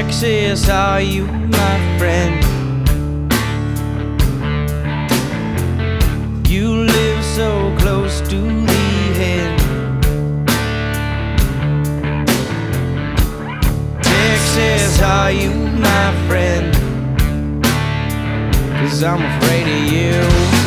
Texas, are you my friend? You live so close to the end. Texas, are you my friend? 'Cause I'm afraid of you.